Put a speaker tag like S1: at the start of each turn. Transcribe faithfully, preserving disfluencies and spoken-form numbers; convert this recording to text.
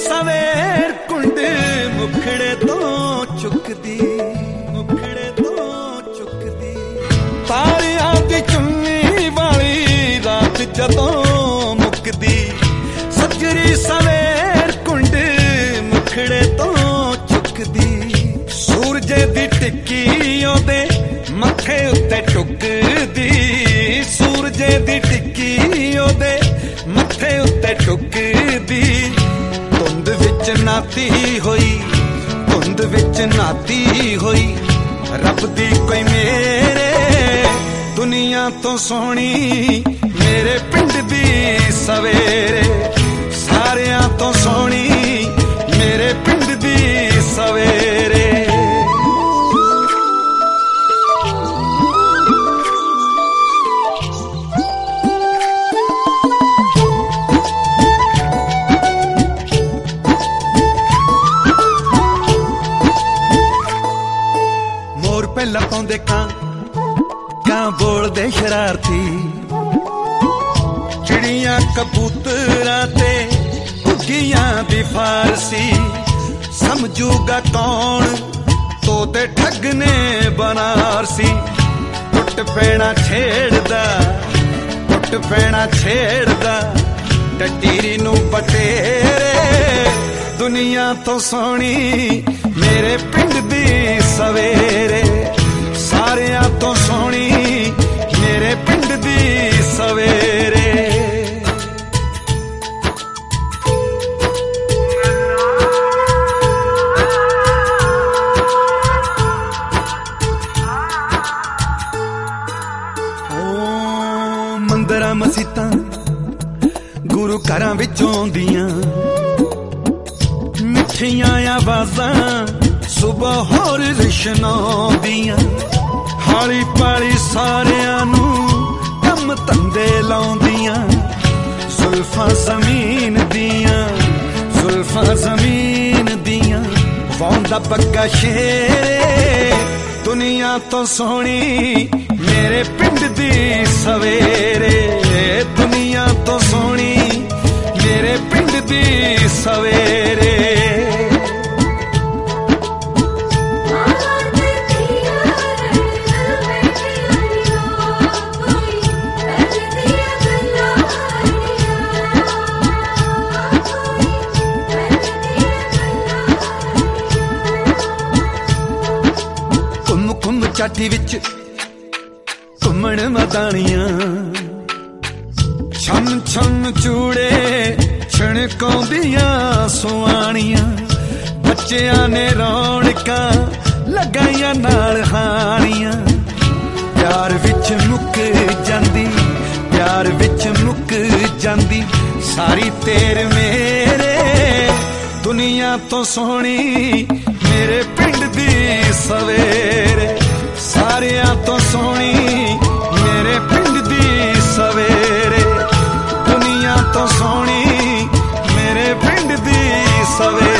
S1: ਸਵੇਰ ਕੁੰਡ ਮੁਖੜੇ ਤੋਂ ਚੁੱਕਦੀ, ਮੁਖੜੇ ਤੋਂ ਚੁੱਕਦੀ। ਤਾਰਿਆਂ ਦੀ ਚੁੰਨੀ ਵਾਲੀ ਰਾਤ ਜਦੋਂ ਮੁੱਕਦੀ, ਸੱਜਰੀ ਸਵੇਰ ਕੁੰਡ ਮੁਖੜੇ ਤੋਂ ਚੁੱਕਦੀ। ਸੂਰਜੇ ਦੀ ਟਿੱਕੀ ਉਹਦੇ ਮੱਥੇ ਉੱਤੇ ਟੁੱਕਦੀ, ਸੂਰਜੇ ਦੀ ਟਿੱਕੀ ਉਹਦੇ ਮੱਥੇ ਉੱਤੇ ਟੁੱਕਦੀ। ਧੁੰਦ ਵਿੱਚ ਨਾਤੀ ਹੋਈ, ਧੁੰਦ ਵਿੱਚ ਨਾਤੀ ਹੋਈ, ਰੱਬ ਦੀ ਕੋਈ ਮੇਰੇ ਦੁਨੀਆ ਤੋਂ ਸੋਹਣੀ ਮੇਰੇ ਪਿੰਡ ਦੀ ਸਵੇਰੇ, ਸਾਰਿਆਂ ਤੋਂ ਸੋਹਣੀ ਮੇਰੇ ਪਿੰਡ ਦੀ ਸਵੇਰੇ। ਮੋਰ ਪਹਿਲਾਂ ਪਾਉਂਦੇ ਕਾਂ, ਕਾਂ ਬੋਲਦੇ ਸ਼ਰਾਰਤੀ, ਚਿੜੀਆਂ ਕਬੂਤਰਾਂ ਤੇ ਘੁੱਗੀਆਂ ਦੀ ਫਾਰਸੀ। ਸਮਝੂਗਾ ਕੌਣ ਤੋਤੇ ਠੱਗ ਨੇ ਬਨਾਰਸੀ। ਟੁੱਟ ਪੈਣਾ ਛੇੜਦਾ, ਟੁੱਟ ਪੈਣਾ ਛੇੜਦਾ, ਟਟੀਰੀ ਨੂੰ ਪਟੇਰੇ। ਦੁਨੀਆ ਤੋਂ ਸੋਹਣੀ ਮੇਰੇ ਪਿੰਡ ਦੀ ਸਵੇਰੇ, ਸਾਰਿਆਂ ਤੋਂ ਸੋਹਣੀ ਮੇਰੇ ਪਿੰਡ ਦੀ ਸਵੇਰੇ। ਓ ਮੰਦਰਾਂ ਮਸੀਤਾਂ ਗੁਰੂ ਘਰਾਂ ਵਿੱਚੋਂ ਆਉਂਦੀਆਂ, ਮਿੱਠੀਆਂ ਆਵਾਜ਼ਾਂ ਸੁਬਹ ਹੋਰ ਰਿਸ਼ਨਾਂ ਦੀਆਂ। ਹਾਲੀ ਪਾਲੀ ਸਾਰਿਆਂ ਨੂੰ ਕੰਮ ਧੰਦੇ ਲਾਉਂਦੀਆਂ, ਜ਼ੁਲਫਾਂ ਜ਼ਮੀਨ ਦੀਆਂ, ਜ਼ੁਲਫਾਂ ਜ਼ਮੀਨ ਦੀਆਂ। ਵਾਉਂਦਾ ਬੱਗਾ ਸ਼ੇਰੇ ਦੁਨੀਆ ਤੋਂ ਸੋਹਣੀ ਮੇਰੇ ਪਿੰਡ ਦੀ ਸਵੇਰੇ, ਦੁਨੀਆ ਤੋਂ ਸੋਹਣੀ ਮੇਰੇ ਪਿੰਡ ਦੀ ਸਵੇਰੇ। ਚਾਟੀ ਵਿੱਚ ਘੁੰਮਣ ਮਦਾਨੀਆਂ, ਛੰਨ ਛੰਨ ਚੂੜੇ ਛਣਕਾਉਂਦੀਆਂ ਸੁਆਣੀਆਂ। ਬੱਚਿਆਂ ਨੇ ਰੌਣਕਾਂ ਲਗਾਈਆਂ ਨਾਲ ਹਾਣੀਆਂ। ਪਿਆਰ ਵਿੱਚ ਮੁੱਕ ਜਾਂਦੀ, ਪਿਆਰ ਵਿੱਚ ਮੁੱਕ ਜਾਂਦੀ ਸਾਰੀ ਤੇਰ ਮੇਰੇ। ਦੁਨੀਆ ਤੋਂ ਸੋਹਣੀ ਮੇਰੇ ਪਿੰਡ ਦੀ ਸਵੇਰੇ, ਸਾਰਿਆਂ ਤੋਂ ਸੋਹਣੀ ਮੇਰੇ ਪਿੰਡ ਦੀ ਸਵੇਰੇ। ਦੁਨੀਆ ਤੋਂ ਸੋਹਣੀ ਮੇਰੇ ਪਿੰਡ ਦੀ ਸਵੇਰੇ।